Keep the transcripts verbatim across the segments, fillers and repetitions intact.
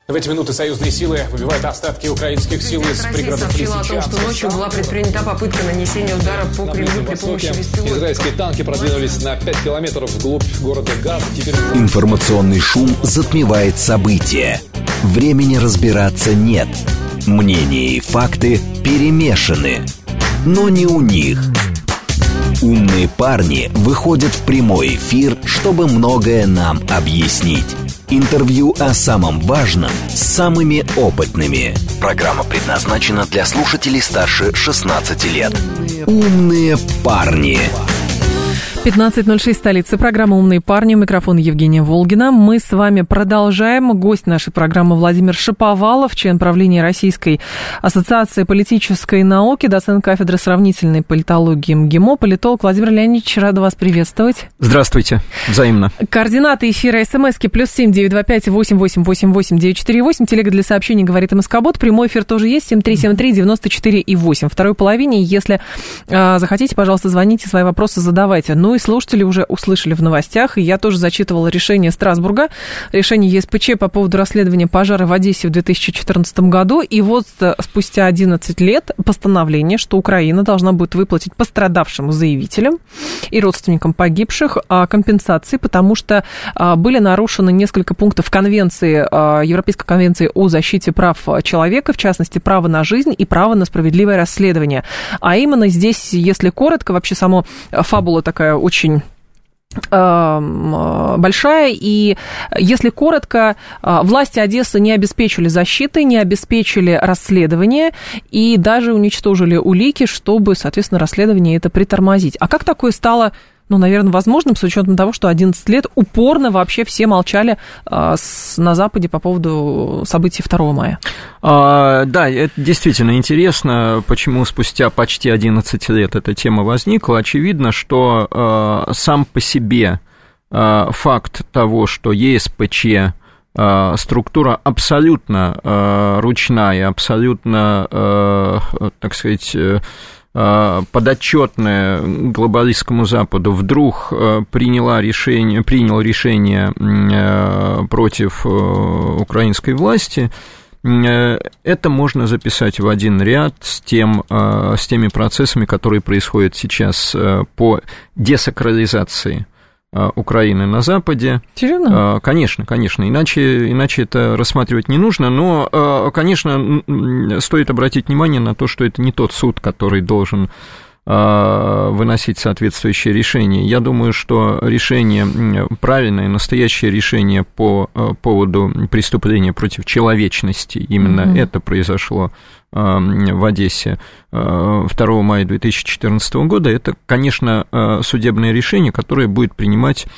В эти минуты союзные силы выбивают остатки украинских сил из пригородов сообщила о том, что ночью была предпринята попытка нанесения удара по Кремлю при помощи беспилотников. Израильские танки продвинулись на пять километров вглубь города Газ. Теперь... Информационный шум затмевает события. Времени разбираться нет. Мнения и факты перемешаны. Но не у них. Умные парни выходят в прямой эфир, чтобы многое нам объяснить. Интервью о самом важном с самыми опытными. Программа предназначена для слушателей старше шестнадцати лет. Умные парни. пятнадцать ноль шесть, столица. Программа «Умные парни». Микрофон Евгения Волгина. Мы с вами продолжаем. Гость нашей программы Владимир Шаповалов, член правления Российской ассоциации политической науки, доцент кафедры сравнительной политологии МГИМО, политолог. Владимир Леонидович, рада вас приветствовать. Здравствуйте. Взаимно. Координаты эфира СМСки плюс семь девять два пять восемь восемь восемь восемь девять четыре восемь. Телега для сообщений говорит МСК-бот. Прямой эфир тоже есть. семь три семь три девяносто четыре восемь. Второй половине, если э, захотите, пожалуйста, звоните, свои вопросы задавайте. Ну и слушатели уже услышали в новостях, и я тоже зачитывала решение Страсбурга, решение ЕСПЧ по поводу расследования пожара в Одессе в две тысячи четырнадцатом году, и вот спустя одиннадцать лет постановление, что Украина должна будет выплатить пострадавшим заявителям и родственникам погибших компенсации, потому что были нарушены несколько пунктов конвенции, Европейской конвенции о защите прав человека, в частности, право на жизнь и право на справедливое расследование. А именно здесь, если коротко, вообще сама фабула такая очень большая, и если коротко, власти Одессы не обеспечили защиты, не обеспечили расследование и даже уничтожили улики, чтобы, соответственно, расследование это притормозить. А как такое стало, ну, наверное, возможным, с учетом того, что одиннадцать лет упорно вообще все молчали а, с, на Западе по поводу событий второго мая? А, да, это действительно интересно, почему спустя почти одиннадцать лет эта тема возникла. Очевидно, что а, сам по себе а, факт того, что ЕСПЧ а, структура абсолютно а, ручная, абсолютно, а, так сказать, подотчетная глобалистскому Западу, вдруг приняла решение, принял решение против украинской власти, это можно записать в один ряд с, тем, с теми процессами, которые происходят сейчас по десакрализации Украины на Западе. Серьезно? Конечно, конечно, иначе, иначе это рассматривать не нужно, но, конечно, стоит обратить внимание на то, что это не тот суд, который должен выносить соответствующее решение. Я думаю, что решение, правильное, настоящее решение по поводу преступления против человечности, именно mm-hmm. это произошло в Одессе второго мая две тысячи четырнадцатого года, это, конечно, судебное решение, которое будет принимать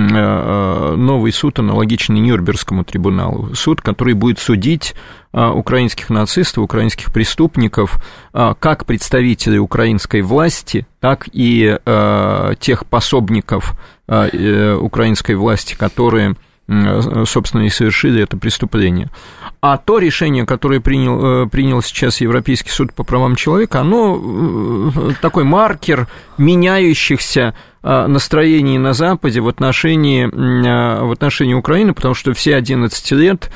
новый суд, аналогичный Нюрнбергскому трибуналу. Суд, который будет судить украинских нацистов, украинских преступников, как представителей украинской власти, так и тех пособников украинской власти, которые, собственно, и совершили это преступление. А то решение, которое принял, принял сейчас Европейский суд по правам человека, оно такой маркер меняющихся настроений на Западе в отношении, в отношении Украины, потому что все одиннадцать лет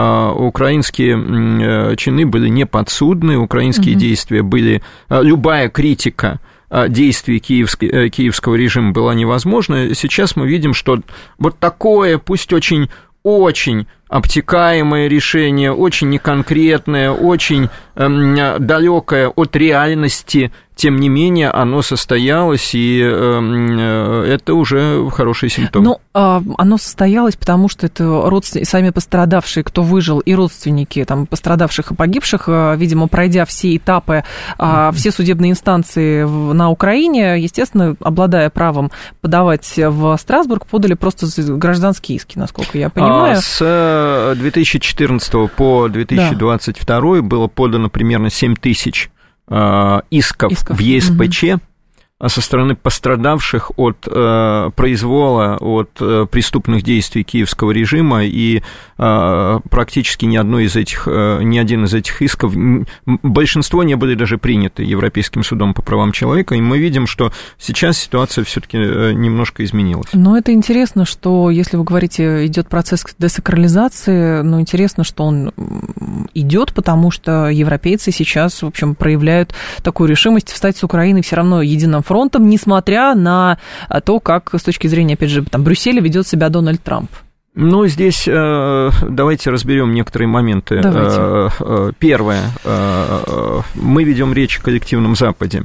украинские чины были неподсудны, украинские mm-hmm. действия были, любая критика действий киевской, киевского режима была невозможна. Сейчас мы видим, что вот такое, пусть очень, очень обтекаемое решение, очень неконкретное, очень э, далекое от реальности, тем не менее, оно состоялось, и э, это уже хороший симптом. Ну, э, оно состоялось, потому что это родственники, сами пострадавшие, кто выжил, и родственники там, пострадавших и погибших, э, видимо, пройдя все этапы, э, mm-hmm. все судебные инстанции в, на Украине, естественно, обладая правом подавать в Страсбург, подали просто гражданские иски, насколько я понимаю. А с две тысячи четырнадцатого по две тысячи двадцать второй да. было подано примерно семь тысяч исков, исков в ЕСПЧ, угу. со стороны пострадавших от э, произвола, от э, преступных действий киевского режима, и э, практически ни, одно из этих, э, ни один из этих исков, большинство не были даже приняты Европейским судом по правам человека, и мы видим, что сейчас ситуация все-таки немножко изменилась. Но это интересно, что, если вы говорите, идет процесс десакрализации, но интересно, что он идет, потому что европейцы сейчас, в общем, проявляют такую решимость встать с Украиной все равно единым фронтом, несмотря на то, как с точки зрения, опять же, там, Брюсселя ведет себя Дональд Трамп. Ну, здесь э, давайте разберем некоторые моменты. Давайте. Э, первое. Э, мы ведем речь о коллективном Западе.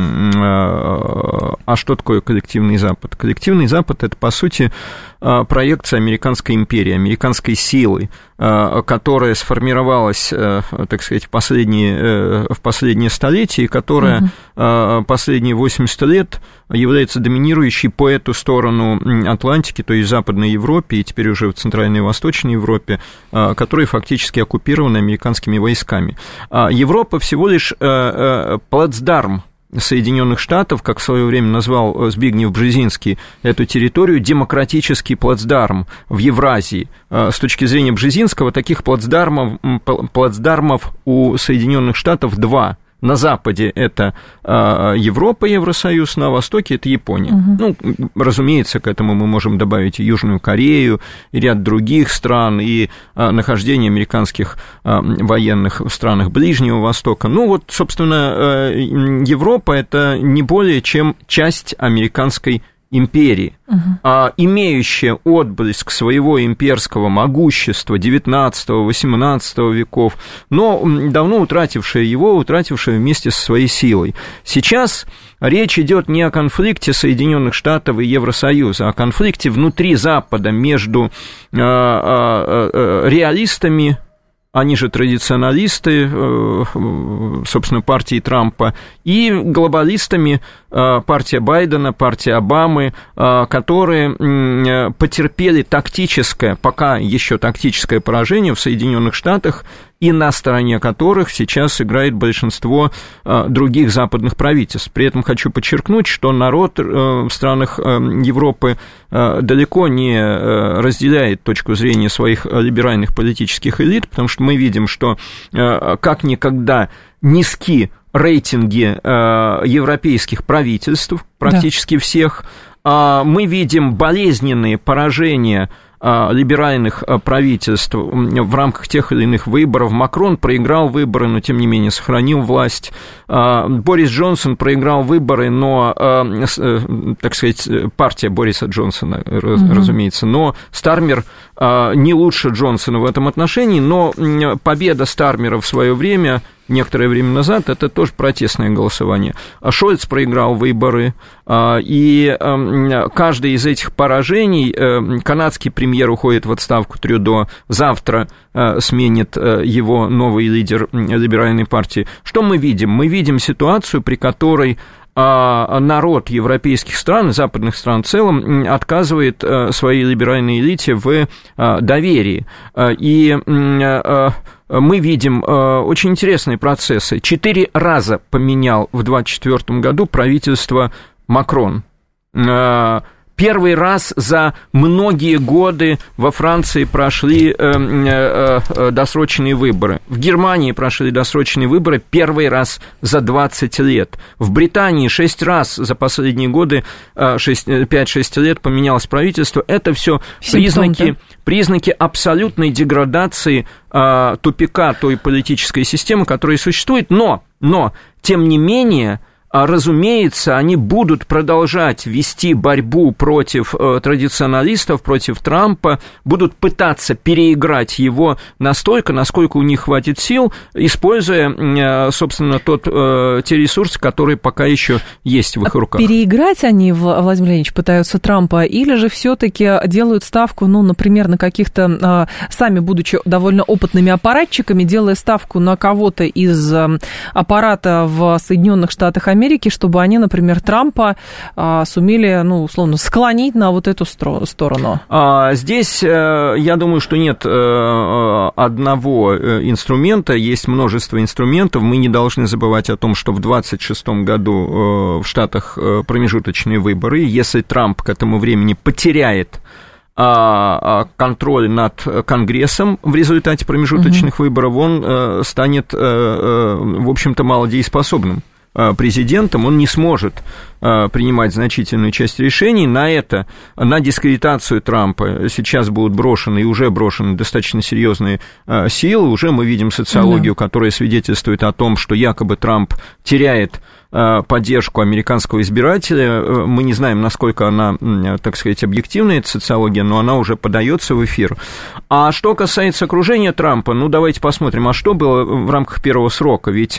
А что такое коллективный Запад? Коллективный Запад – это, по сути, проекция американской империи, американской силы, которая сформировалась, так сказать, в последние, в последние столетия, и которая угу. последние восемьдесят лет является доминирующей по эту сторону Атлантики, то есть в Западной Европе и теперь уже в Центральной и Восточной Европе, которые фактически оккупированы американскими войсками. Европа всего лишь плацдарм Соединенных Штатов, как в свое время назвал Збигнев Бжезинский, эту территорию демократический плацдарм в Евразии. С точки зрения Бжезинского, таких плацдармов, плацдармов у Соединенных Штатов два. На западе это Европа, Евросоюз, на востоке это Япония. Угу. Ну, разумеется, к этому мы можем добавить и Южную Корею, и ряд других стран, и нахождение американских военных в странах Ближнего Востока. Ну, вот, собственно, Европа – это не более чем часть американской империи, угу. а, имеющая отблеск своего имперского могущества девятнадцатого-восемнадцатого веков, но давно утратившая его, утратившая вместе со своей силой. Сейчас речь идет не о конфликте Соединенных Штатов и Евросоюза, а о конфликте внутри Запада между а, а, а, реалистами, они же традиционалисты, собственно, партии Трампа, и глобалистами, партия Байдена, партия Обамы, которые потерпели тактическое, пока еще тактическое поражение в Соединенных Штатах, и на стороне которых сейчас играет большинство других западных правительств. При этом хочу подчеркнуть, что народ в странах Европы далеко не разделяет точку зрения своих либеральных политических элит, потому что мы видим, что как никогда низки рейтинги европейских правительств, практически да. всех, мы видим болезненные поражения либеральных правительств в рамках тех или иных выборов. Макрон проиграл выборы, но, тем не менее, сохранил власть. Борис Джонсон проиграл выборы, но, так сказать, партия Бориса Джонсона, mm-hmm. разумеется, но Стармер не лучше Джонсона в этом отношении, но победа Стармера в свое время, некоторое время назад, это тоже протестное голосование. Шольц проиграл выборы, и каждое из этих поражений, канадский премьер уходит в отставку, Трюдо, завтра сменит его новый лидер либеральной партии. Что мы видим? Мы видим ситуацию, при которой народ европейских стран, западных стран в целом, отказывает своей либеральной элите в доверии. И мы видим очень интересные процессы. Четыре раза поменял в двадцать четвёртом году правительство Макрон. Первый раз за многие годы во Франции прошли э, э, досрочные выборы. В Германии прошли досрочные выборы первый раз за двадцать лет. В Британии шесть раз за последние годы, пять-шесть лет поменялось правительство. Это все признаки, признаки абсолютной деградации э, тупика той политической системы, которая существует. Но, но тем не менее... Разумеется, они будут продолжать вести борьбу против э, традиционалистов, против Трампа, будут пытаться переиграть его настолько, насколько у них хватит сил, используя, э, собственно, тот, э, те ресурсы, которые пока еще есть в их руках. Переиграть они, Владимир Леонидович, пытаются Трампа, или же все-таки делают ставку, ну, например, на каких-то, э, сами будучи довольно опытными аппаратчиками, делая ставку на кого-то из э, аппарата в Соединенных Штатах Америки, Америки, чтобы они, например, Трампа сумели, ну, условно, склонить на вот эту сторону? Здесь, я думаю, что нет одного инструмента, есть множество инструментов. Мы не должны забывать о том, что в двадцать шестом году в Штатах промежуточные выборы. Если Трамп к этому времени потеряет контроль над Конгрессом в результате промежуточных uh-huh. выборов, он станет, в общем-то, малодееспособным президентом, он не сможет принимать значительную часть решений. На это, на дискредитацию Трампа сейчас будут брошены и уже брошены достаточно серьезные силы. Уже мы видим социологию, да. которая свидетельствует о том, что якобы Трамп теряет поддержку американского избирателя. Мы не знаем, насколько она, так сказать, объективная, эта социология, но она уже подается в эфир. А что касается окружения Трампа, ну, давайте посмотрим, а что было в рамках первого срока? Ведь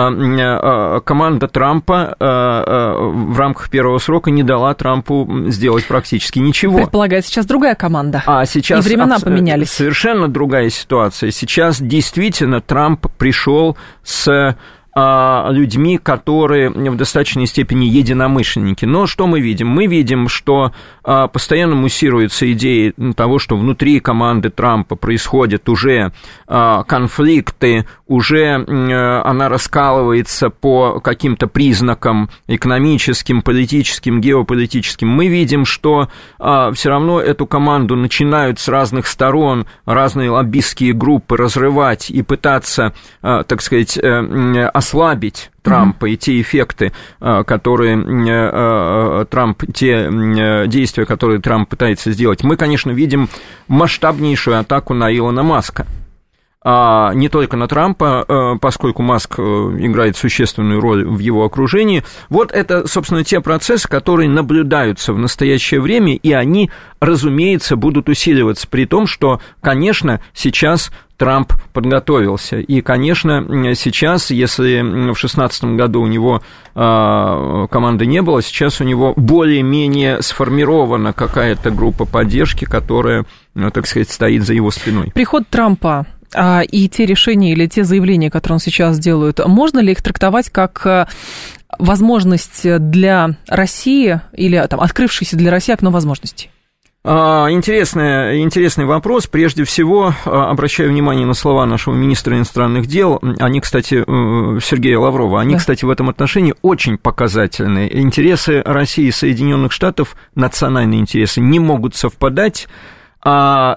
команда Трампа в рамках первого срока не дала Трампу сделать практически ничего. Предполагается, сейчас другая команда, а сейчас и времена поменялись. Совершенно другая ситуация. Сейчас действительно Трамп пришел с людьми, которые в достаточной степени единомышленники. Но что мы видим? Мы видим, что постоянно муссируется идея того, что внутри команды Трампа происходят уже конфликты, уже она раскалывается по каким-то признакам экономическим, политическим, геополитическим. Мы видим, что все равно эту команду начинают с разных сторон разные лоббистские группы разрывать и пытаться, так сказать, ослабить Трампа mm-hmm. и те эффекты, которые Трамп, те действия, которые Трамп пытается сделать. Мы, конечно, видим масштабнейшую атаку на Илона Маска. А не только на Трампа, поскольку Маск играет существенную роль в его окружении. Вот это, собственно, те процессы, которые наблюдаются в настоящее время, и они, разумеется, будут усиливаться, при том, что, конечно, сейчас Трамп подготовился. И, конечно, сейчас, если в две тысячи шестнадцатом году у него э, команды не было, сейчас у него более-менее сформирована какая-то группа поддержки, которая, ну, так сказать, стоит за его спиной. Приход Трампа и те решения или те заявления, которые он сейчас делает, можно ли их трактовать как возможность для России или там, открывшееся для России окно возможностей? Интересный, интересный вопрос. Прежде всего, обращаю внимание на слова нашего министра иностранных дел. Они, кстати, Сергея Лаврова, они, да. кстати, в этом отношении очень показательны. Интересы России и Соединенных Штатов, национальные интересы, не могут совпадать. А,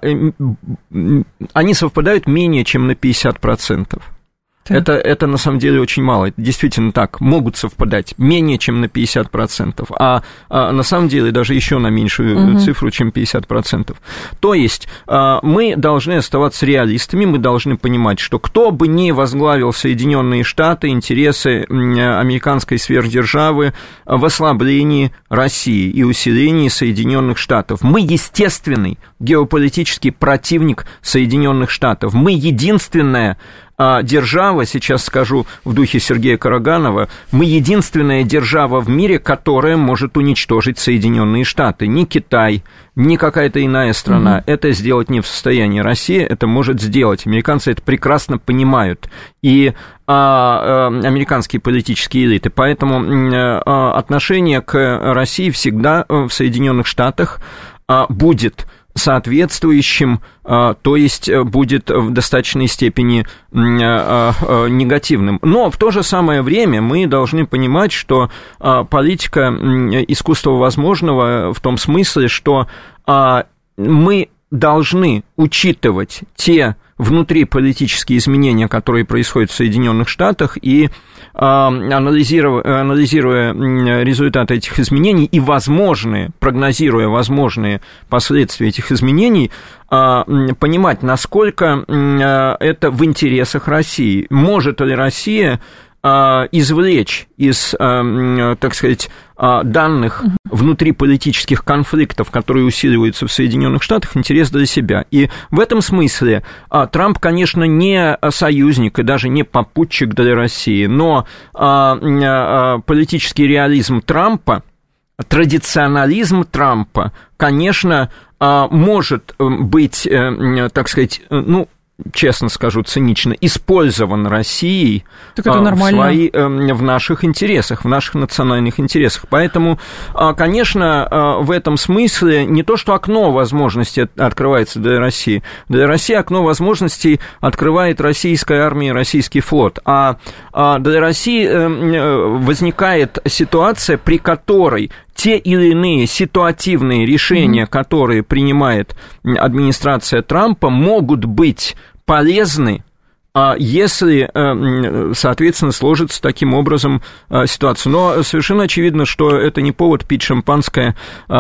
они совпадают менее чем на пятьдесят процентов. Это, это на самом деле очень мало. Это действительно так. Могут совпадать менее чем на пятьдесят процентов, а, а на самом деле даже еще на меньшую угу. цифру, чем пятьдесят процентов. То есть мы должны оставаться реалистами, мы должны понимать, что кто бы ни возглавил Соединенные Штаты, интересы американской сверхдержавы в ослаблении России и усилении Соединенных Штатов. Мы естественный геополитический противник Соединенных Штатов. Мы единственная держава, сейчас скажу в духе Сергея Караганова, мы единственная держава в мире, которая может уничтожить Соединенные Штаты. Ни Китай, ни какая-то иная страна mm-hmm. это сделать не в состоянии. Россия это может сделать. Американцы это прекрасно понимают. И а, а, американские политические элиты. Поэтому а, отношение к России всегда в Соединенных Штатах а, будет соответствующим, то есть будет в достаточной степени негативным. Но в то же самое время мы должны понимать, что политика искусства возможного в том смысле, что мы должны учитывать те внутриполитические изменения, которые происходят в Соединенных Штатах, и анализируя, анализируя результаты этих изменений и возможные, прогнозируя возможные последствия этих изменений, понимать, насколько это в интересах России. Может ли Россия извлечь из, так сказать, данных внутриполитических конфликтов, которые усиливаются в Соединенных Штатах, интерес для себя. И в этом смысле Трамп, конечно, не союзник и даже не попутчик для России, но политический реализм Трампа, традиционализм Трампа, конечно, может быть, так сказать, ну, честно скажу, цинично, использован Россией так это в, нормально. Свои, в наших интересах, в наших национальных интересах. Поэтому, конечно, в этом смысле не то, что окно возможностей открывается для России. Для России окно возможностей открывает российская армия и российский флот. А для России возникает ситуация, при которой те или иные ситуативные решения, mm-hmm. которые принимает администрация Трампа, могут быть полезны, если, соответственно, сложится таким образом ситуация. Но совершенно очевидно, что это не повод пить шампанское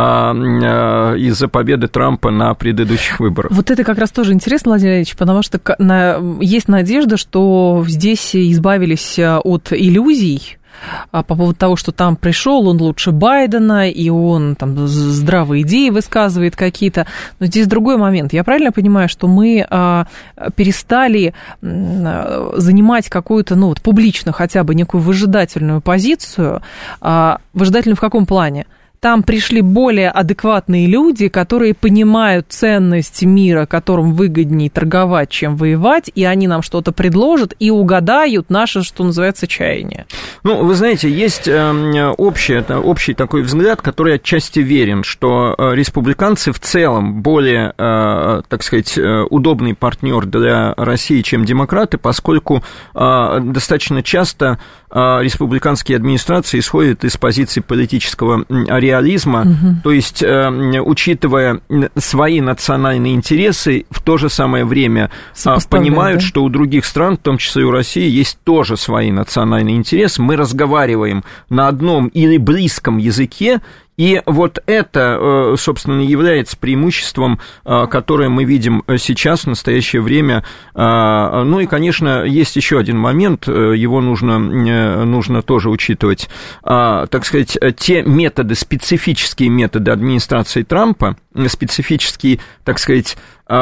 из-за победы Трампа на предыдущих выборах. Вот это как раз тоже интересно, Владимир Владимирович, потому что есть надежда, что здесь избавились от иллюзий по поводу того, что там пришел, он лучше Байдена, и он там здравые идеи высказывает какие-то. Но здесь другой момент. Я правильно понимаю, что мы а, перестали а, занимать какую-то, ну вот публично хотя бы некую выжидательную позицию. А, выжидательную в каком плане? Там пришли более адекватные люди, которые понимают ценность мира, которым выгоднее торговать, чем воевать, и они нам что-то предложат и угадают наше, что называется, чаяние. Ну, вы знаете, есть общий, это общий такой взгляд, который отчасти верен, что республиканцы в целом более, так сказать, удобный партнер для России, чем демократы, поскольку достаточно часто республиканские администрации исходят из позиции политического реализма, угу. то есть, учитывая свои национальные интересы, в то же самое время понимают, да? что у других стран, в том числе и у России, есть тоже свои национальные интересы. Мы разговариваем на одном или близком языке, и вот это, собственно, является преимуществом, которое мы видим сейчас, в настоящее время. Ну и, конечно, есть еще один момент, его нужно, нужно тоже учитывать. Так сказать, те методы, специфические методы администрации Трампа, специфический, так сказать,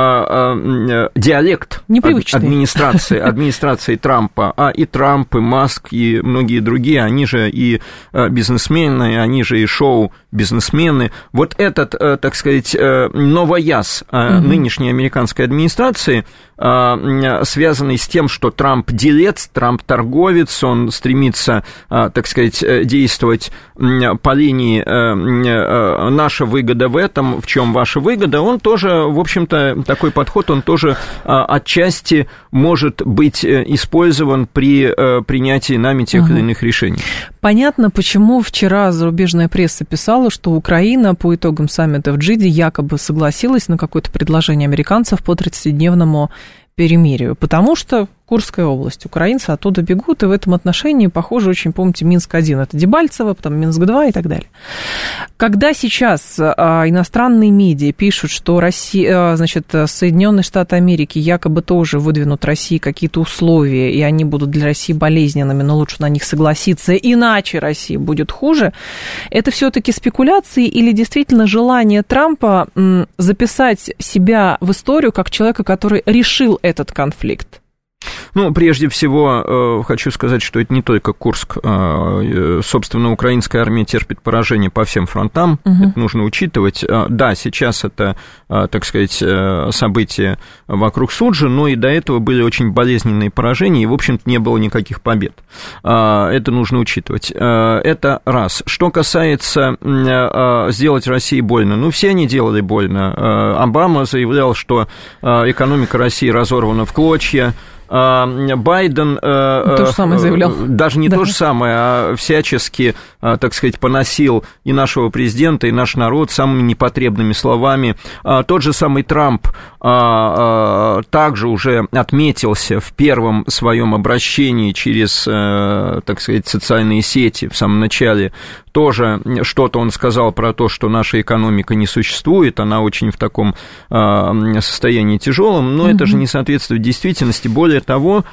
диалект администрации, администрации Трампа, а и Трамп, и Маск, и многие другие, они же и бизнесмены, они же и шоу-бизнесмены. Вот этот, так сказать, новояз угу. нынешней американской администрации, связанный с тем, что Трамп делец, Трамп торговец, он стремится, так сказать, действовать по линии «наша выгода в этом, в чем ваша выгода», он тоже, в общем-то, такой подход, он тоже отчасти может быть использован при принятии нами тех угу. или иных решений. Понятно, почему вчера зарубежная пресса писала, что Украина по итогам саммита в Джиде якобы согласилась на какое-то предложение американцев по тридцатидневному перемирию, потому что Курская область, украинцы оттуда бегут, и в этом отношении, похоже, очень, помните, Минск один, это Дебальцево, потом Минск два и так далее. Когда сейчас а, иностранные медиа пишут, что Россия, а, значит, Соединенные Штаты Америки якобы тоже выдвинут России какие-то условия, и они будут для России болезненными, но лучше на них согласиться, иначе России будет хуже, это все-таки спекуляции или действительно желание Трампа м, записать себя в историю как человека, который решил этот конфликт? Ну, прежде всего, э, хочу сказать, что это не только Курск. Э, собственно, украинская армия терпит поражение по всем фронтам, угу. это нужно учитывать. Э, да, сейчас это, э, так сказать, э, события вокруг Суджи, но и до этого были очень болезненные поражения, и, в общем-то, не было никаких побед. Э, это нужно учитывать. Э, это раз. Что касается э, сделать России больно, ну, все они делали больно. Э, Обама заявлял, что э, экономика России разорвана в клочья. Байден то же самое заявлял. Даже не да. то же самое, а всячески, так сказать, поносил и нашего президента, и наш народ самыми непотребными словами. Тот же самый Трамп также уже отметился в первом своем обращении через, так сказать, социальные сети в самом начале. Тоже что-то он сказал про то, что наша экономика не существует, она очень в таком состоянии тяжелом, но mm-hmm. это же не соответствует действительности. Более того,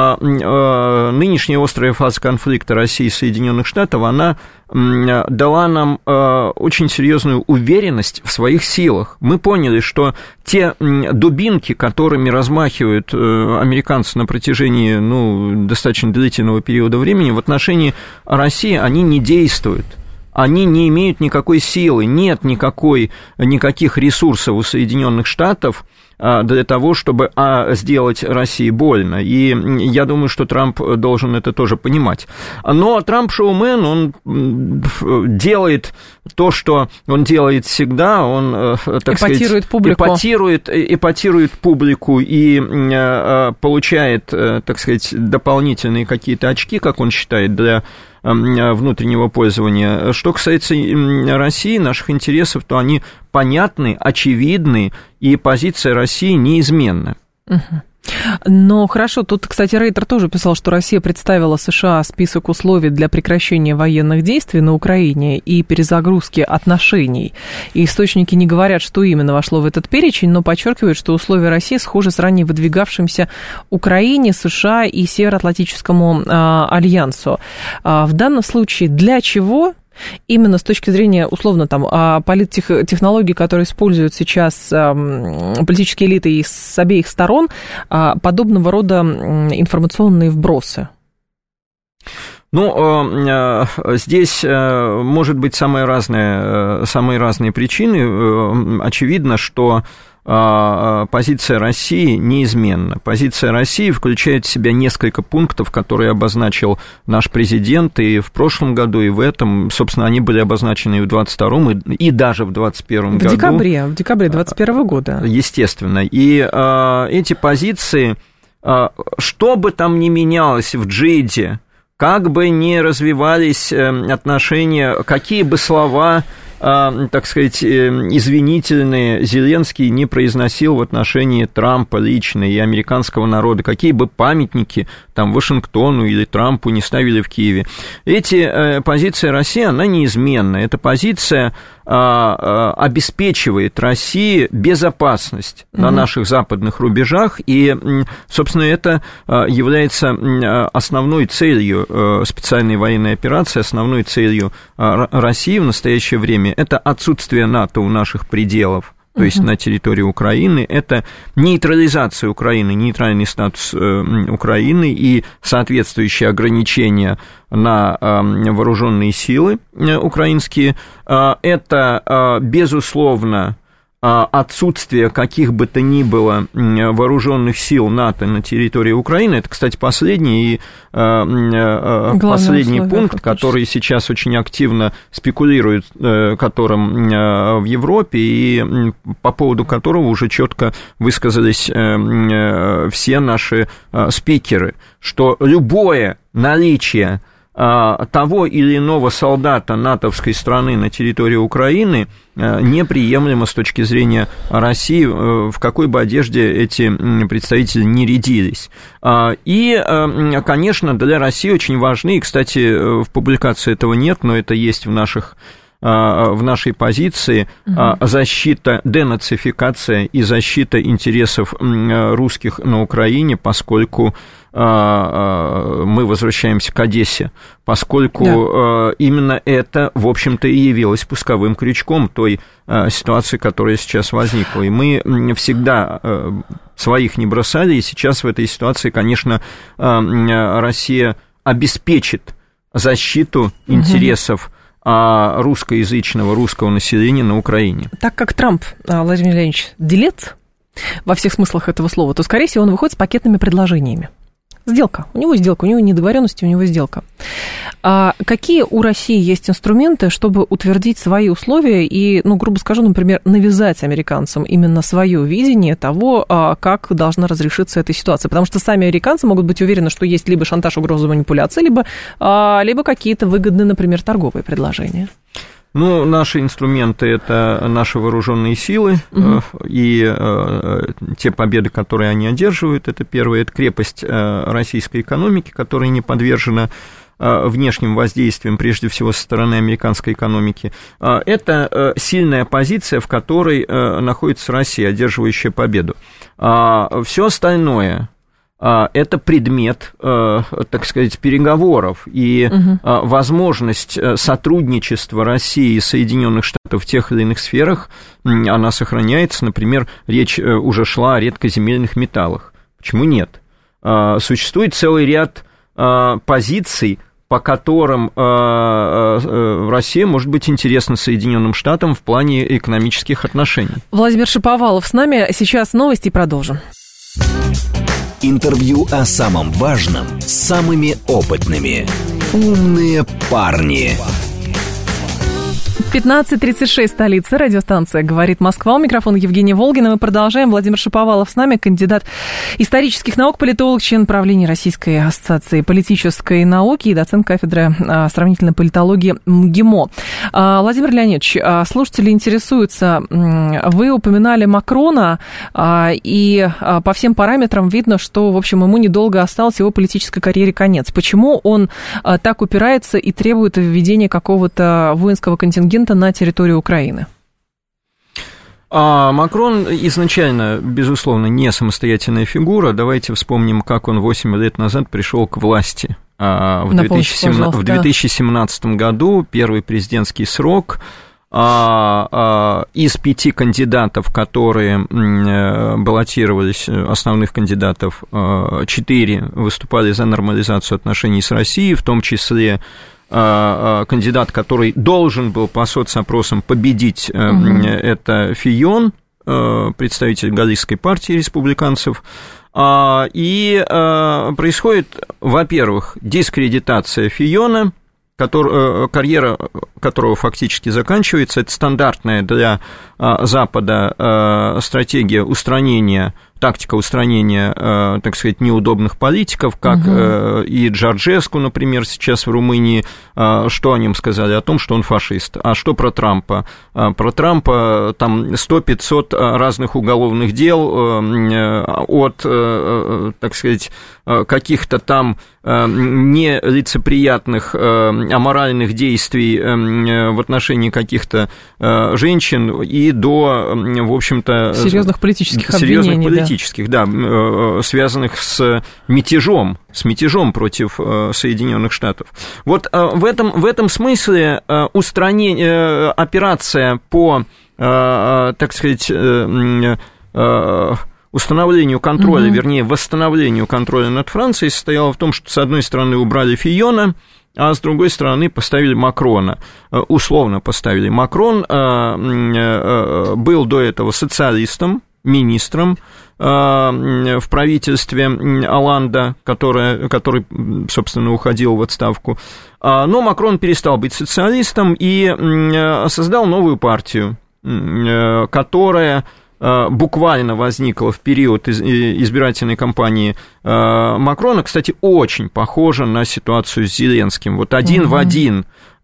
нынешняя острая фаза конфликта России и Соединенных Штатов, она дала нам очень серьезную уверенность в своих силах. Мы поняли, что те дубинки, которыми размахивают американцы на протяжении ну, достаточно длительного периода времени, в отношении России они не действуют. Они не имеют никакой силы, нет никакой, никаких ресурсов у Соединенных Штатов для того, чтобы а, сделать России больно. И я думаю, что Трамп должен это тоже понимать. Но Трамп шоумен, он делает то, что он делает всегда, он, так эпатирует сказать, публику. Эпатирует, эпатирует публику и получает, так сказать, дополнительные какие-то очки, как он считает, для внутреннего пользования. Что касается России, наших интересов, то они понятны, очевидны, и позиция России неизменна. Угу. Но хорошо, тут, кстати, Рейтер тоже писал, что Россия представила США список условий для прекращения военных действий на Украине и перезагрузки отношений. И источники не говорят, что именно вошло в этот перечень, но подчеркивают, что условия России схожи с ранее выдвигавшимся Украине, США и Североатлантическому а, альянсу. А, в данном случае для чего? Именно с точки зрения, условно, там, политтехнологий, которые используют сейчас политические элиты с обеих сторон, подобного рода информационные вбросы? Ну, здесь может быть самые разные, самые разные причины. Очевидно, что позиция России неизменна. Позиция России включает в себя несколько пунктов, которые обозначил наш президент и в прошлом году, и в этом. Собственно, они были обозначены и в двадцать втором, и, и даже в двадцать первом году. В декабре, в декабре двадцать первого года. Естественно. И а, эти позиции, а, что бы там ни менялось в джиде, как бы ни развивались отношения, какие бы слова, так сказать, извинительные Зеленский не произносил в отношении Трампа лично и американского народа, какие бы памятники там Вашингтону или Трампу не ставили в Киеве. Эти позиции России, она неизменна. Эта позиция обеспечивает России безопасность mm-hmm. на наших западных рубежах, и, собственно, это является основной целью специальной военной операции, основной целью России в настоящее время. Это отсутствие НАТО у наших пределов, то есть uh-huh. на территории Украины, это нейтрализация Украины, нейтральный статус э, Украины и соответствующие ограничения на э, вооруженные силы э, украинские. Э, это, э, безусловно, отсутствие каких бы то ни было вооруженных сил НАТО на территории Украины. Это, кстати, последний и Главное последний условие, пункт, который сейчас очень активно спекулируют которым в Европе, и по поводу которого уже четко высказались все наши спикеры, что любое наличие того или иного солдата натовской страны на территории Украины неприемлемо с точки зрения России, в какой бы одежде эти представители не рядились. И, конечно, для России очень важны, и, кстати, в публикации этого нет, но это есть в наших в нашей позиции угу. защита, денацификация и защита интересов русских на Украине, поскольку мы возвращаемся к Одессе, поскольку да. именно это, в общем-то, и явилось пусковым крючком той ситуации, которая сейчас возникла. И мы всегда своих не бросали, и сейчас в этой ситуации, конечно, Россия обеспечит защиту интересов русскоязычного, русского населения на Украине. Так как Трамп, Владимир Леонидович, делец во всех смыслах этого слова, то, скорее всего, он выходит с пакетными предложениями. Сделка. У него сделка, у него недоговоренности, у него сделка. А какие у России есть инструменты, чтобы утвердить свои условия и, ну, грубо скажу, например, навязать американцам именно свое видение того, как должна разрешиться эта ситуация? Потому что сами американцы могут быть уверены, что есть либо шантаж, угроза, манипуляция, либо, либо какие-то выгодные, например, торговые предложения. Ну, наши инструменты – это наши вооруженные силы, угу. и э, те победы, которые они одерживают, это первое, это крепость э, российской экономики, которая не подвержена э, внешним воздействиям, прежде всего, со стороны американской экономики. Э, это э, сильная позиция, в которой э, находится Россия, одерживающая победу. А все остальное – это предмет, так сказать, переговоров, и угу. возможность сотрудничества России и Соединенных Штатов в тех или иных сферах, она сохраняется. Например, речь уже шла о редкоземельных металлах. Почему нет? Существует целый ряд позиций, по которым Россия может быть интересна Соединенным Штатам в плане экономических отношений. Владимир Шаповалов с нами. Сейчас новости и продолжим. Интервью о самом важном с самыми опытными. «Умные парни». пятнадцать тридцать шесть, столица, радиостанция «Говорит Москва». У микрофона Евгения Волгина. Мы продолжаем. Владимир Шаповалов с нами, кандидат исторических наук, политолог, член правления Российской ассоциации политической науки и доцент кафедры сравнительной политологии МГИМО. Владимир Леонидович, слушатели интересуются. Вы упоминали Макрона, и по всем параметрам видно, что, в общем, ему недолго осталось, его политической карьере конец. Почему он так упирается и требует введения какого-то воинского контингента на территорию Украины? А Макрон изначально, безусловно, не самостоятельная фигура. Давайте вспомним, как он восемь лет назад пришел к власти. В две тысячи семнадцатом году, первый президентский срок. Из пяти кандидатов, которые баллотировались, основных кандидатов, четыре выступали за нормализацию отношений с Россией, в том числе кандидат, который должен был по соцопросам победить, угу. это Фийон, представитель Галлийской партии республиканцев. И происходит, во-первых, дискредитация Фийона, который, карьера которого фактически заканчивается. Это стандартная для Запада стратегия устранения, тактика устранения, так сказать, неудобных политиков, как угу. и Джорджеску, например, сейчас в Румынии. Что о нем сказали? О том, что он фашист. А что про Трампа? Про Трампа там сто-пятьсот разных уголовных дел от, так сказать, каких-то там нелицеприятных, аморальных действий в отношении каких-то женщин и до, в общем-то... Серьезных политических серьезных обвинений, политических, да, да, связанных с мятежом, с мятежом против Соединенных Штатов. Вот в этом, в этом смысле устранение, операция по, так сказать, установлению контроля, угу. вернее, восстановлению контроля над Францией состояла в том, что, с одной стороны, убрали Фийона, а с другой стороны поставили Макрона, условно поставили. Макрон был до этого социалистом, министром в правительстве Олланда, который, который, собственно, уходил в отставку. Но Макрон перестал быть социалистом и создал новую партию, которая буквально возникла в период избирательной кампании Макрона, кстати, очень похожа на ситуацию с Зеленским. Вот один mm-hmm. в один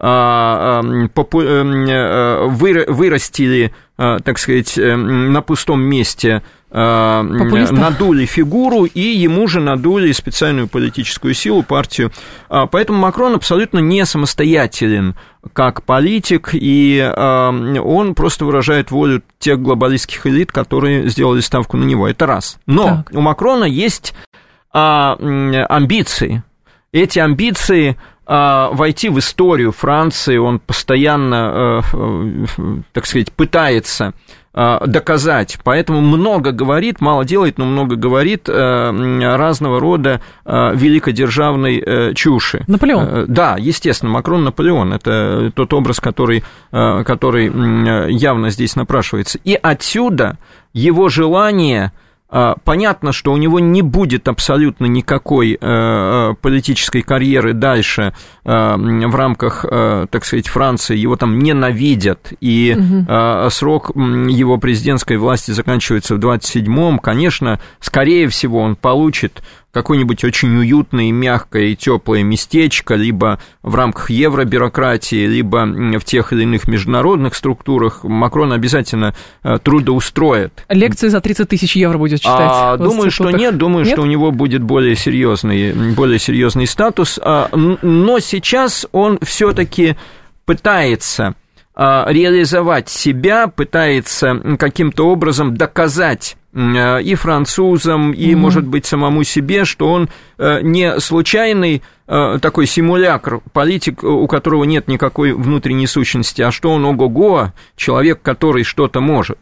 вырастили, так сказать, на пустом месте, Популиста. Надули фигуру, и ему же надули специальную политическую силу, партию. Поэтому Макрон абсолютно не самостоятелен как политик, и он просто выражает волю тех глобалистских элит, которые сделали ставку на него. Это раз. Но так. у Макрона есть амбиции. Эти амбиции войти в историю Франции, он постоянно, так сказать, пытается доказать, поэтому много говорит, мало делает, но много говорит разного рода великодержавной чуши. Наполеон. Да, естественно, Макрон Наполеон, это тот образ, который, который явно здесь напрашивается. И отсюда его желание... Понятно, что у него не будет абсолютно никакой э, политической карьеры дальше э, в рамках, э, так сказать, Франции. Его там ненавидят, и угу. э, срок его президентской власти заканчивается в двадцать седьмом. Конечно, скорее всего, он получит какое-нибудь очень уютное, мягкое и теплое местечко, либо в рамках евробюрократии, либо в тех или иных международных структурах. Макрон обязательно трудоустроит. Лекции за тридцать тысяч евро будет читать. А, думаю, что нет, думаю, нет? что у него будет более серьезный, более серьезный статус. Но сейчас он все-таки пытается реализовать себя, пытается каким-то образом доказать и французам, и, mm-hmm. может быть, самому себе, что он не случайный такой симулякр, политик, у которого нет никакой внутренней сущности, а что он ого-го, человек, который что-то может.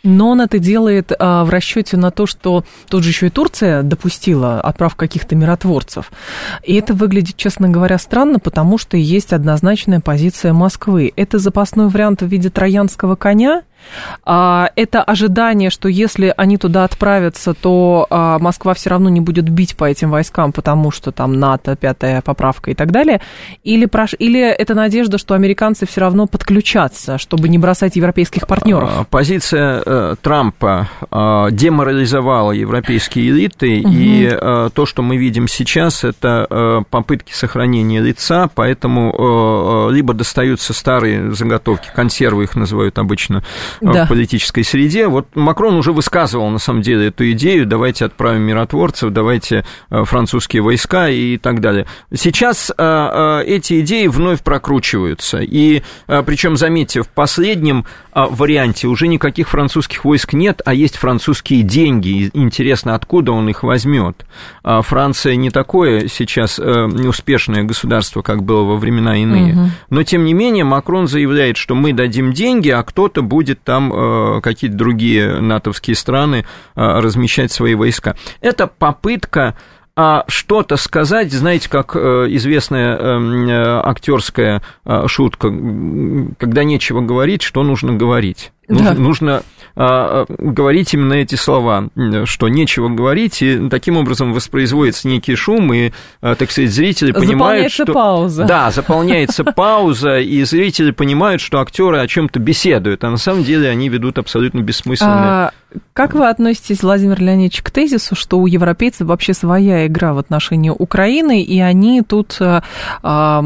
Но он это делает а, в расчете на то, что тут же еще и Турция допустила отправку каких-то миротворцев. И это выглядит, честно говоря, странно, потому что есть однозначная позиция Москвы. Это запасной вариант в виде троянского коня. А, это ожидание, что если они туда отправятся, то а, Москва все равно не будет бить по этим войскам, потому что там НАТО, пятая поправка и так далее. Или, прош... Или это надежда, что американцы все равно подключатся, чтобы не бросать европейских партнеров. Позиция э, Трампа э, деморализовала европейские элиты, угу. и э, то, что мы видим сейчас, это э, попытки сохранения лица, поэтому э, либо достаются старые заготовки, консервы их называют обычно, да. в политической среде. Вот Макрон уже высказывал, на самом деле, эту идею, давайте отправим миротворцев, давайте французские войска и так далее. Сейчас эти идеи вновь прокручиваются, и причем, заметьте, в последнем варианте уже никаких французских войск нет, а есть французские деньги. Интересно, откуда он их возьмет. Франция не такое сейчас неуспешное государство, как было во времена иные. Угу. Но, тем не менее, Макрон заявляет, что мы дадим деньги, а кто-то будет там э, какие-то другие натовские страны э, размещать свои войска. Это попытка э, что-то сказать, знаете, как э, известная э, актерская э, шутка, когда нечего говорить, что нужно говорить. Да. Нужно, нужно а, говорить именно эти слова, что нечего говорить, и таким образом воспроизводится некий шум, и, а, так сказать, зрители понимают, что... Заполняется пауза. Да, заполняется пауза, и зрители понимают, что актеры о чем-то беседуют, а на самом деле они ведут абсолютно бессмысленные... А, как вы относитесь, Владимир Леонидович, к тезису, что у европейцев вообще своя игра в отношении Украины, и они тут а, а,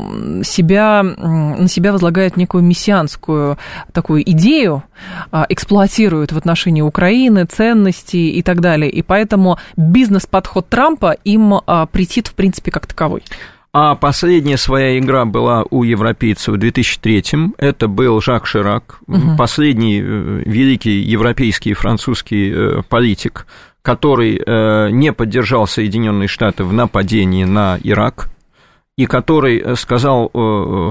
себя, на себя возлагают некую мессианскую такую идею, эксплуатируют в отношении Украины, ценности и так далее. И поэтому бизнес-подход Трампа им претит, в принципе, как таковой. А последняя своя игра была у европейцев в две тысячи третьем. Это был Жак Ширак, угу. последний великий европейский и французский политик, который не поддержал Соединенные Штаты в нападении на Ирак, и который сказал э,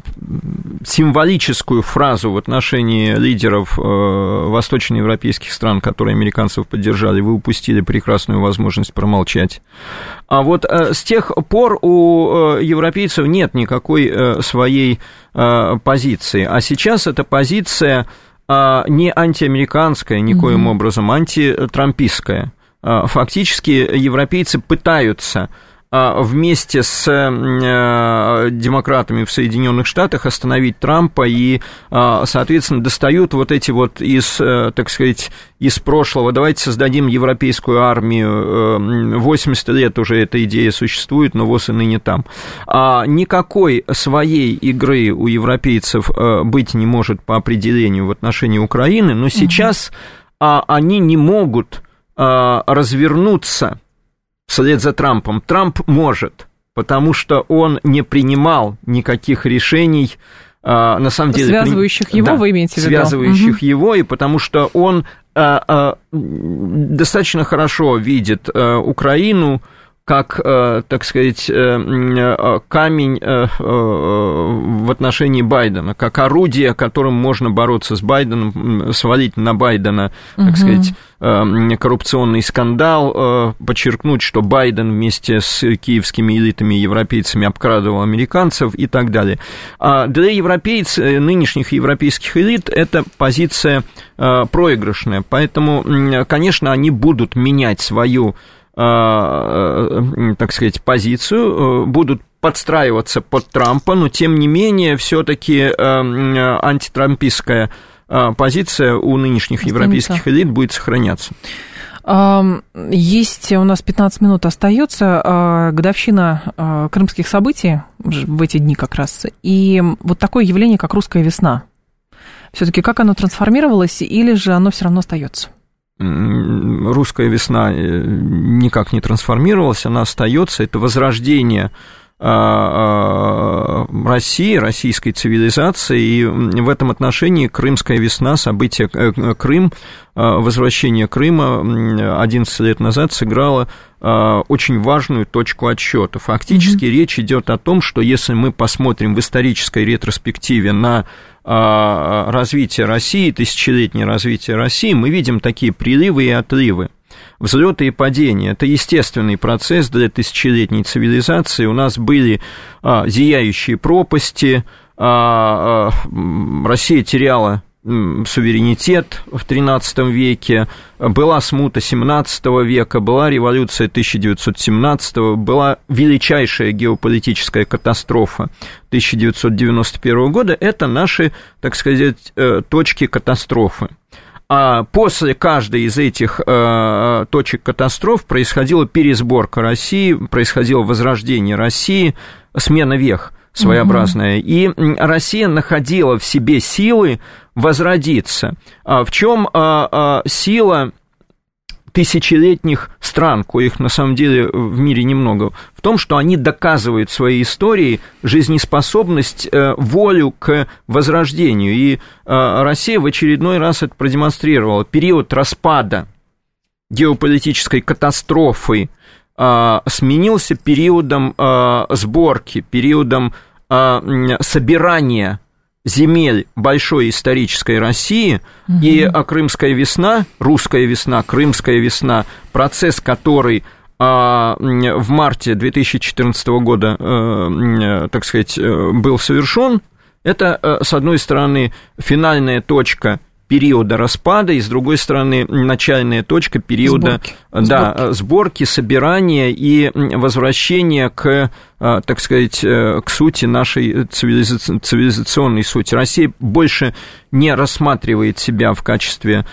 символическую фразу в отношении лидеров э, восточноевропейских стран, которые американцев поддержали: вы упустили прекрасную возможность промолчать. А вот э, с тех пор у э, европейцев нет никакой э, своей э, позиции, а сейчас эта позиция э, не антиамериканская, никоим mm-hmm. образом, антитрампистская. Э, фактически европейцы пытаются вместе с демократами в Соединенных Штатах остановить Трампа и, соответственно, достают вот эти вот из, так сказать, из прошлого. Давайте создадим европейскую армию. восемьдесят лет уже эта идея существует, но ВОЗ и ныне там. Никакой своей игры у европейцев быть не может по определению в отношении Украины, но сейчас угу. они не могут развернуться вслед за Трампом. Трамп может, потому что он не принимал никаких решений, на самом деле... Связывающих при... его, да, вы имеете в виду? Связывающих угу. его, и потому что он а, а, достаточно хорошо видит а, Украину как, так сказать, камень в отношении Байдена, как орудие, которым можно бороться с Байденом, свалить на Байдена, так угу. сказать, коррупционный скандал, подчеркнуть, что Байден вместе с киевскими элитами и европейцами обкрадывал американцев и так далее. А для европейцев, нынешних европейских элит, это позиция проигрышная, поэтому, конечно, они будут менять свою, так сказать, позицию, будут подстраиваться под Трампа, но, тем не менее, все-таки антитрампистская позиция у нынешних европейских элит будет сохраняться. Есть у нас пятнадцать минут остается, годовщина крымских событий в эти дни как раз, и вот такое явление, как русская весна. Все-таки как оно трансформировалось, или же оно все равно остается? Русская весна никак не трансформировалась, она остается. Это возрождение России, российской цивилизации, и в этом отношении Крымская весна, событие Крым, возвращение Крыма одиннадцать лет назад сыграло очень важную точку отсчета. Фактически mm-hmm. речь идет о том, что если мы посмотрим в исторической ретроспективе на развитие России, тысячелетнее развитие России, мы видим такие приливы и отливы. Взлеты и падения – это естественный процесс для тысячелетней цивилизации. У нас были а, зияющие пропасти, а, а, Россия теряла суверенитет в тринадцатом веке, была смута семнадцатого века, была революция тысяча девятьсот семнадцатого, была величайшая геополитическая катастрофа тысяча девятьсот девяносто первого года. Это наши, так сказать, точки катастрофы. А после каждой из этих э, точек катастроф происходила пересборка России, происходило возрождение России, смена вех своеобразная. Mm-hmm. И Россия находила в себе силы возродиться. А в чем а, а, сила тысячелетних стран, коих на самом деле в мире немного, в том, что они доказывают своей историей жизнеспособность, э, волю к возрождению. И э, Россия в очередной раз это продемонстрировала. Период распада, геополитической катастрофы э, сменился периодом э, сборки, периодом э, собирания земель большой исторической России, угу. и Крымская весна, русская весна, Крымская весна, процесс, который а, в марте две тысячи четырнадцатого года, а, так сказать, был совершен, это, с одной стороны, финальная точка периода распада, и, с другой стороны, начальная точка периода сборки, да, сборки. сборки, собирания и возвращения к, так сказать, к сути нашей цивилиза... цивилизационной сути. Россия больше не рассматривает себя в качестве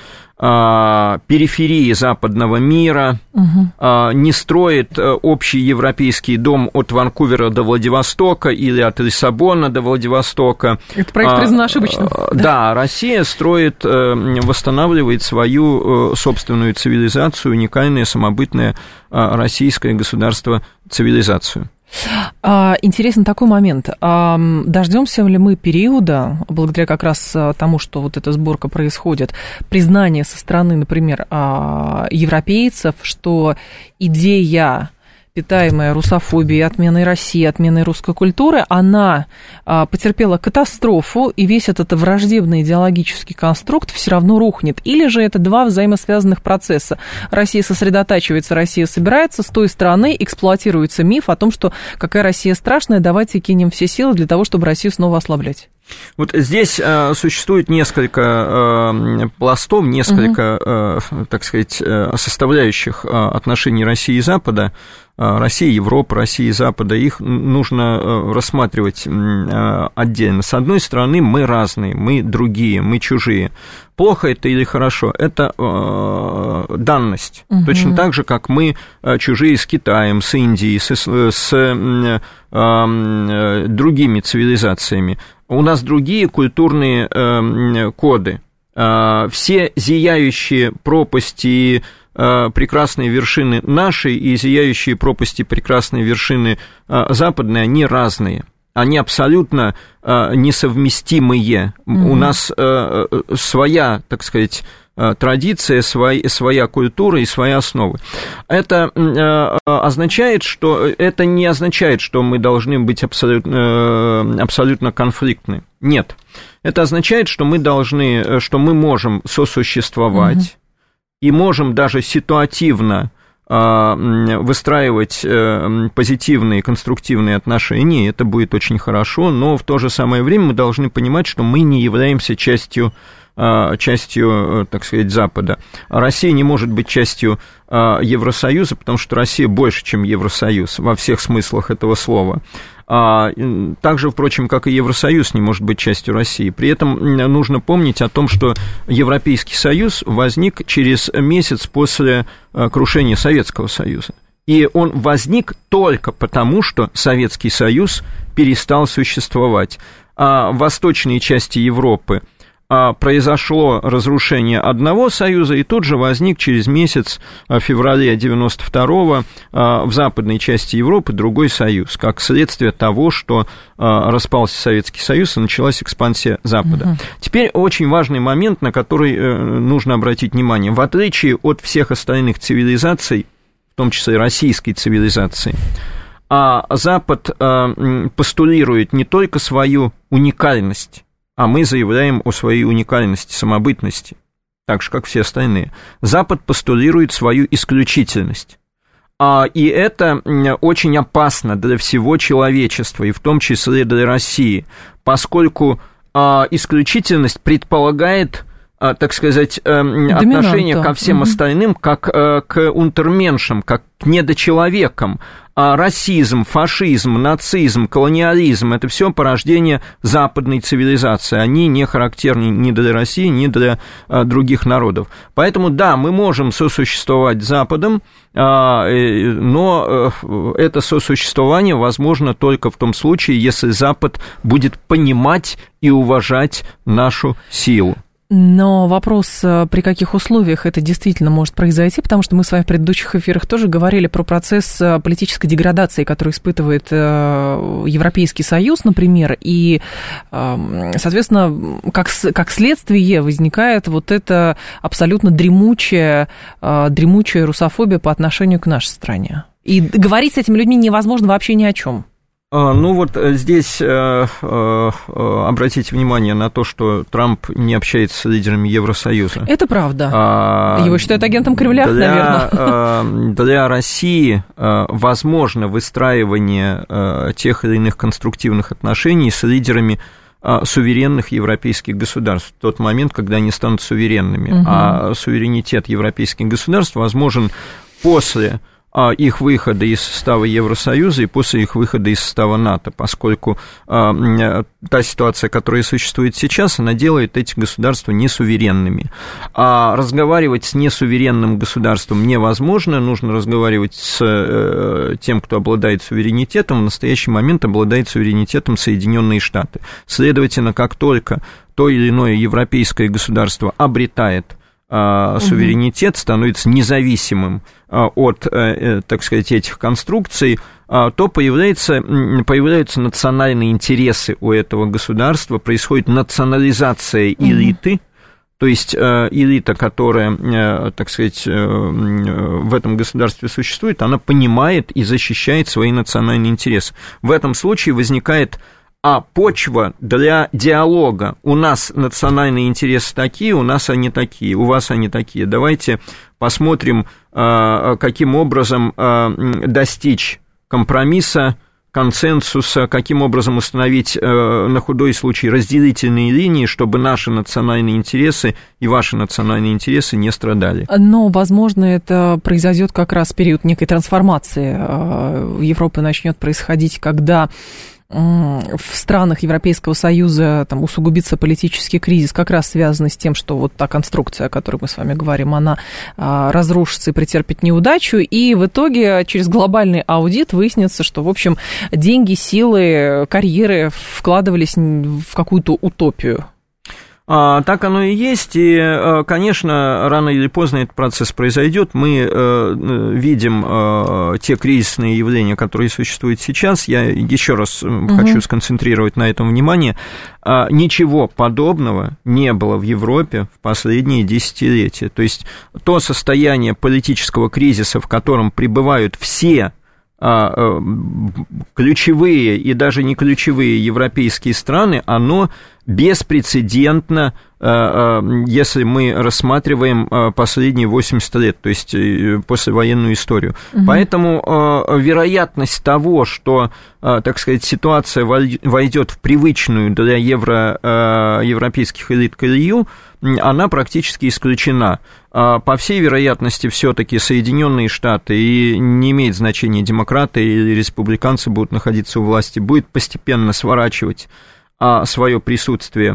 а, периферии западного мира, угу. а, не строит общий европейский дом от Ванкувера до Владивостока или от Лиссабона до Владивостока. Это проект признан ошибочным. А, да. да, Россия строит, восстанавливает свою собственную цивилизацию, уникальное, самобытное российское государство, цивилизацию. Интересен такой момент. Дождемся ли мы периода, благодаря как раз тому, что вот эта сборка происходит, признания со стороны, например, европейцев, что идея, питаемая русофобией, отменой России, отменой русской культуры, она а, потерпела катастрофу, и весь этот враждебный идеологический конструкт все равно рухнет? Или же это два взаимосвязанных процесса? Россия сосредотачивается, Россия собирается, с той стороны эксплуатируется миф о том, что какая Россия страшная, давайте кинем все силы для того, чтобы Россию снова ослаблять. Вот здесь э, существует несколько э, пластов, несколько, угу. э, так сказать, составляющих э, отношений России и Запада. России, Европы, России и Запада, их нужно рассматривать отдельно. С одной стороны, мы разные, мы другие, мы чужие. Плохо это или хорошо? Это э, данность. Угу. Точно так же, как мы чужие с Китаем, с Индией, с, с э, э, другими цивилизациями. У нас другие культурные э, коды. Э, все зияющие пропасти, прекрасные вершины наши и зияющие пропасти, прекрасные вершины западные, они разные. Они абсолютно несовместимые. Mm-hmm. У нас своя, так сказать, традиция, своя, своя культура и свои основы. Это означает, что это не означает, что мы должны быть абсолютно, абсолютно конфликтны. Нет. Это означает, что мы должны, что мы можем сосуществовать. Mm-hmm. И можем даже ситуативно э, выстраивать э, позитивные, конструктивные отношения, это будет очень хорошо, но в то же самое время мы должны понимать, что мы не являемся частью, э, частью, так сказать, Запада. Россия не может быть частью э, Евросоюза, потому что Россия больше, чем Евросоюз во всех смыслах этого слова. А, так же, впрочем, как и Евросоюз не может быть частью России. При этом нужно помнить о том, что Европейский Союз возник через месяц после крушения Советского Союза. И он возник только потому, что Советский Союз перестал существовать. А в восточной части Европы произошло разрушение одного союза, и тут же возник через месяц, в феврале девяносто второго, в западной части Европы другой союз, как следствие того, что распался Советский Союз и началась экспансия Запада. Угу. Теперь очень важный момент, на который нужно обратить внимание. В отличие от всех остальных цивилизаций, в том числе российской цивилизации. А Запад постулирует не только свою уникальность, а мы заявляем о своей уникальности, самобытности, так же, как все остальные. Запад постулирует свою исключительность. И это очень опасно для всего человечества, и в том числе для России, поскольку исключительность предполагает, так сказать, отношение ко всем остальным как к унтерменшам, как к недочеловекам. А расизм, фашизм, нацизм, колониализм – это все порождение западной цивилизации. Они не характерны ни для России, ни для а, других народов. Поэтому, да, мы можем сосуществовать с Западом, а, но а, это сосуществование возможно только в том случае, если Запад будет понимать и уважать нашу силу. Но вопрос, при каких условиях это действительно может произойти, потому что мы с вами в предыдущих эфирах тоже говорили про процесс политической деградации, который испытывает Европейский Союз, например, и, соответственно, как, как следствие возникает вот эта абсолютно дремучая, дремучая русофобия по отношению к нашей стране. И говорить с этими людьми невозможно вообще ни о чем. Ну вот здесь э, э, обратите внимание на то, что Трамп не общается с лидерами Евросоюза. Это правда. А, Его считают агентом Кремля, для, наверное. Э, для России э, возможно выстраивание э, тех или иных конструктивных отношений с лидерами э, суверенных европейских государств в тот момент, когда они станут суверенными. Угу. А суверенитет европейских государств возможен после их выхода из состава Евросоюза и после их выхода из состава НАТО, поскольку э, та ситуация, которая существует сейчас, она делает эти государства несуверенными. А разговаривать с несуверенным государством невозможно, нужно разговаривать с э, тем, кто обладает суверенитетом. В настоящий момент обладает суверенитетом Соединенные Штаты. Следовательно, как только то или иное европейское государство обретает суверенитет, становится независимым от, так сказать, этих конструкций, то появляется, появляются национальные интересы у этого государства, происходит национализация элиты, mm-hmm. то есть элита, которая, так сказать, в этом государстве существует, она понимает и защищает свои национальные интересы. В этом случае возникает а почва для диалога. У нас национальные интересы такие, у нас они такие, у вас они такие. Давайте посмотрим, каким образом достичь компромисса, консенсуса, каким образом установить на худой случай разделительные линии, чтобы наши национальные интересы и ваши национальные интересы не страдали. Но, возможно, это произойдет как раз в период некой трансформации. Европа начнет происходить, когда в странах Европейского Союза там усугубится политический кризис, как раз связанный с тем, что вот та конструкция, о которой мы с вами говорим, она а, разрушится и претерпит неудачу, и в итоге через глобальный аудит выяснится, что, в общем, деньги, силы, карьеры вкладывались в какую-то утопию. Так оно и есть, и, конечно, рано или поздно этот процесс произойдет. Мы видим те кризисные явления, которые существуют сейчас. Я еще раз угу. хочу сконцентрировать на этом внимание. Ничего подобного не было в Европе в последние десятилетия. То есть то состояние политического кризиса, в котором пребывают все ключевые и даже не ключевые европейские страны, оно беспрецедентно, если мы рассматриваем последние восемьдесят лет, то есть послевоенную историю. Угу. Поэтому вероятность того, что, так сказать, ситуация войдет в привычную для евро, европейских элит колею, она практически исключена. По всей вероятности, все-таки Соединенные Штаты, и не имеет значения, демократы или республиканцы будут находиться у власти, будет постепенно сворачивать свое присутствие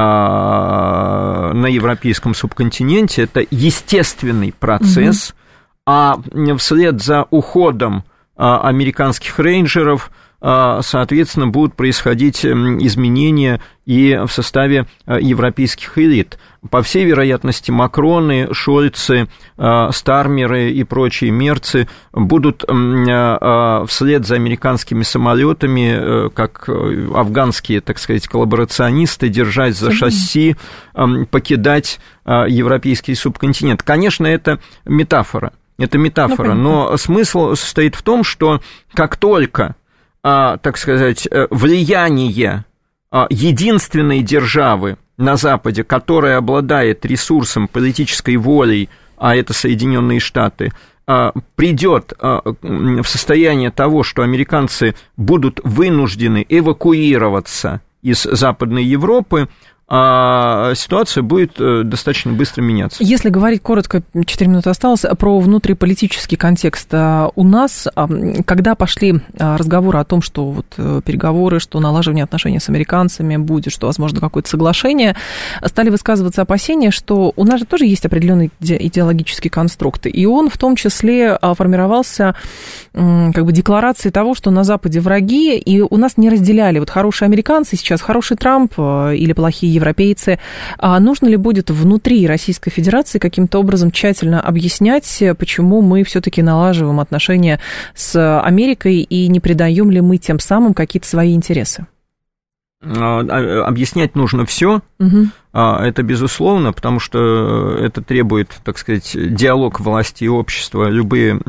на европейском субконтиненте. Это естественный процесс, mm-hmm. а вслед за уходом американских рейнджеров, соответственно, будут происходить изменения и в составе европейских элит. По всей вероятности, Макроны, Шольцы, Стармеры и прочие мерцы будут вслед за американскими самолетами, как афганские, так сказать, коллаборационисты, держать за шасси, покидать европейский субконтинент. Конечно, это метафора. Это метафора, ну, но смысл состоит в том, что как только, а, так сказать, влияние а, единственной державы на Западе, которая обладает ресурсом, политической волей, а это Соединенные Штаты, а, придет а, в состояние того, что американцы будут вынуждены эвакуироваться из Западной Европы, а ситуация будет достаточно быстро меняться. Если говорить коротко, четыре минуты осталось, про внутриполитический контекст. У нас, когда пошли разговоры о том, что вот переговоры, что налаживание отношений с американцами будет, что, возможно, какое-то соглашение, стали высказываться опасения, что у нас же тоже есть определенный идеологический конструкт, и он в том числе формировался как бы декларацией того, что на Западе враги, и у нас не разделяли вот хорошие американцы сейчас, хороший Трамп или плохие европейцы. А нужно ли будет внутри Российской Федерации каким-то образом тщательно объяснять, почему мы все-таки налаживаем отношения с Америкой и не предаем ли мы тем самым какие-то свои интересы? Объяснять нужно все, угу. Это безусловно, потому что это требует, так сказать, диалог власти и общества. Любые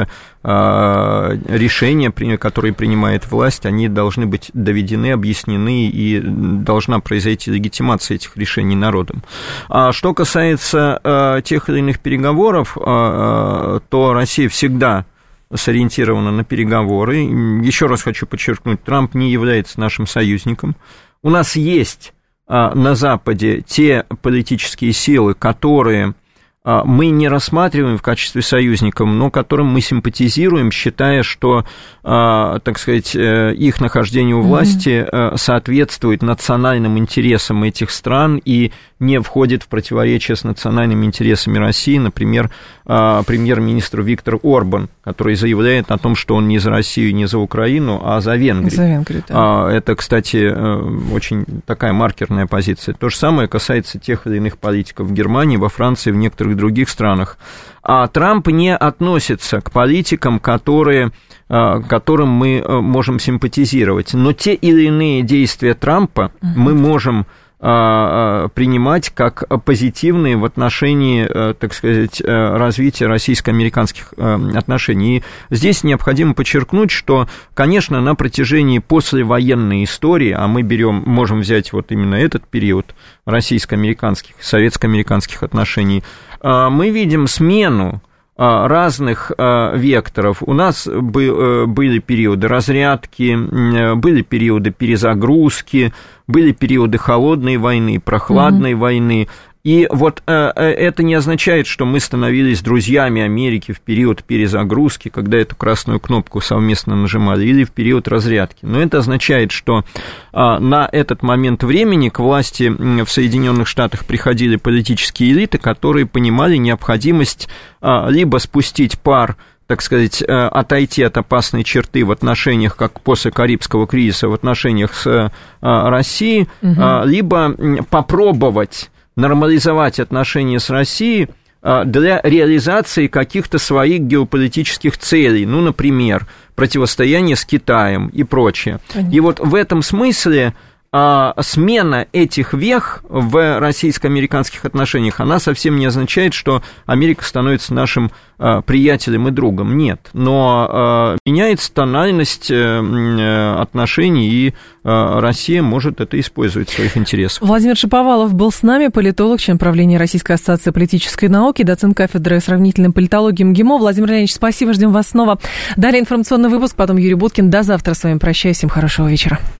решения, которые принимает власть, они должны быть доведены, объяснены, и должна произойти легитимация этих решений народом. А что касается тех или иных переговоров, то Россия всегда сориентирована на переговоры. Еще раз хочу подчеркнуть, Трамп не является нашим союзником. У нас есть а, на Западе те политические силы, которые а, мы не рассматриваем в качестве союзников, но которым мы симпатизируем, считая, что, а, так сказать, их нахождение у власти mm-hmm. соответствует национальным интересам этих стран и не входит в противоречие с национальными интересами России. Например, премьер-министр Виктор Орбан, который заявляет о том, что он не за Россию, не за Украину, а за Венгрию. За Венгрию, да. Это, кстати, очень такая маркерная позиция. То же самое касается тех или иных политиков в Германии, во Франции, в некоторых других странах. А Трамп не относится к политикам, которые, которым мы можем симпатизировать. Но те или иные действия Трампа uh-huh. мы можем принимать как позитивные в отношении, так сказать, развития российско-американских отношений. И здесь необходимо подчеркнуть, что, конечно, на протяжении послевоенной истории, а мы берем, можем взять вот именно этот период российско-американских, советско-американских отношений, мы видим смену разных векторов. У нас были периоды разрядки, были периоды перезагрузки, были периоды холодной войны, прохладной mm-hmm. войны. И вот это не означает, что мы становились друзьями Америки в период перезагрузки, когда эту красную кнопку совместно нажимали, или в период разрядки. Но это означает, что на этот момент времени к власти в Соединенных Штатах приходили политические элиты, которые понимали необходимость либо спустить пар, так сказать, отойти от опасной черты в отношениях, как после Карибского кризиса, в отношениях с Россией, угу. либо попробовать нормализовать отношения с Россией для реализации каких-то своих геополитических целей, ну, например, противостояние с Китаем и прочее. Понятно. И вот в этом смысле а, смена этих вех в российско-американских отношениях, она совсем не означает, что Америка становится нашим а, приятелем и другом. Нет, но а, меняется тональность а, отношений, и а, Россия может это использовать в своих интересах. Владимир Шаповалов был с нами, политолог, член правления Российской ассоциации политической науки, доцент кафедры сравнительной политологии МГИМО. Владимир Леонидович, спасибо, ждем вас снова. Далее информационный выпуск, потом Юрий Буткин. До завтра с вами прощаюсь, всем хорошего вечера.